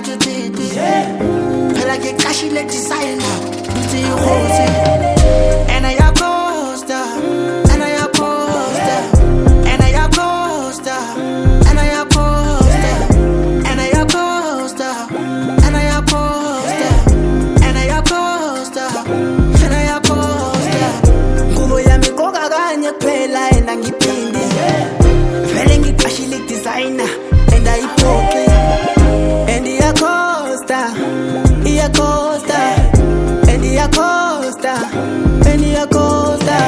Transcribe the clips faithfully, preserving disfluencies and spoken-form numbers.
ngipiti phela ngicashile designer uthi ihosi and I Costa and I Costa and I Costa and I Costa and I Costa and I Costa and I Costa and I Costa ngubo yami koka kanye kuphela and ngipindi vele ngicashile designer and I poke and I Costa I Costa and I Costa and I Costa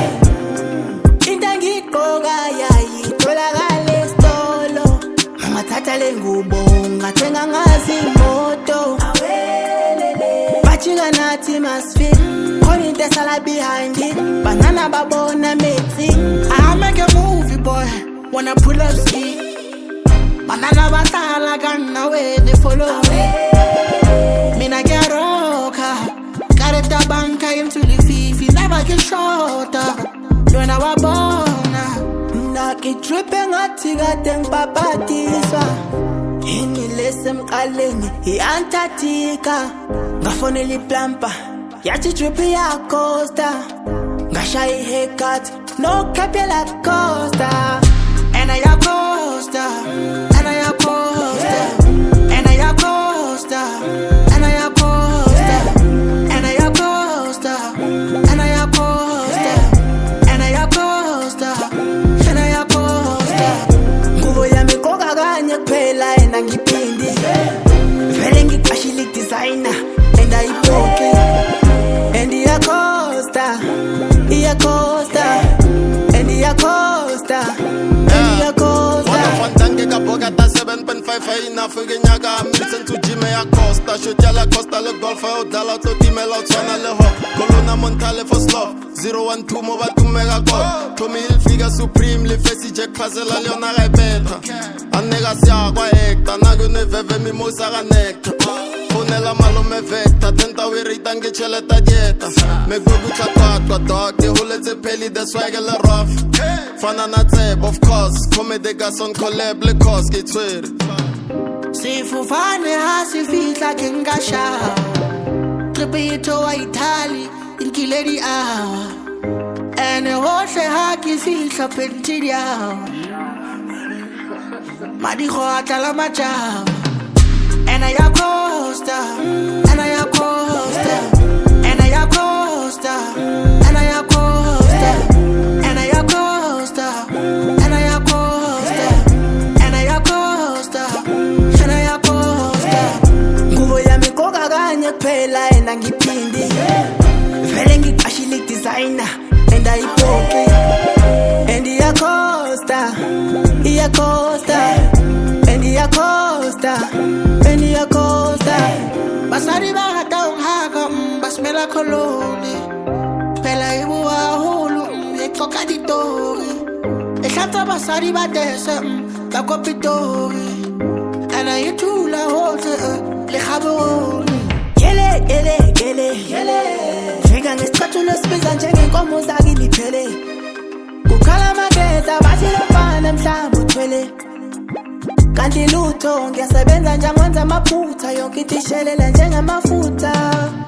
intangi koga yayi tholakala estolo ngamathatha lengubo ngathenga ngazi imoto awelele bachika nathi masfit khona into esala behind it banana babona methi I make a movie boy wanna pull up ski banana batala kanawe they follow me mina get roka got the bank into the fifi never get short when I was born naki tripping ngathi kade ngipapatiswa ini lesemqaleni iAntarctica ngafonela iplumper yathi trip ya Costa ngashaya haircut no capella Costa and I Costa and I Costa and I Costa and I Costa and I Costa and I Costa and I Costa and I Costa ngubo yami koka kanye kuphela and ngipindi vele ngicashile designer and I poke and I Costa I Costa and I Costa and I Costa Fantange kaboga ta seven point five enough ngenyaka listen to Jimmy Acosta shoot ya la Costa le golf o dala to timela tsana le ho Colonna Montale for slow zero one two mo ba tumega go Tommy Hilfiger Supreme le Fesi Jack Puzzle le ona ga beta anega sia kwa hecta na go ne veve mi mo sa ga nectar fonela malome vector tenta we rita nge cheleta dieta me go butla kwatwa dog the holetse peli the swagger le rough fana na tseb of course come the gas on collab le cause ke tswere sifufane ha sifihla ke ngasha tripito wa Italy inkile di hour ene hohle ha ke fihla pentidia madi go atla majao and I Costa and I Costa and I Costa and I Costa and I Costa and I Costa and I Costa and I Costa ngubo yami koka kanye kuphela and ngipindi vele ngicashile designer and I poke and I Costa I Costa and I Costa and I Costa basari ba hata unhaka basmela koloni phela ibuwa hulu ecoka ditori ehlata basari ba dese ba kopitori ana yithula hohle le khaboni yele yele yele yele fika ngesicathulo sibiza njengenkomo zakiliphele kukhala mageza bashilo fana mhlamba uthwele kanti lutho ngiyasebenza njengenza amaphutha yonke ithishelela njengamafutha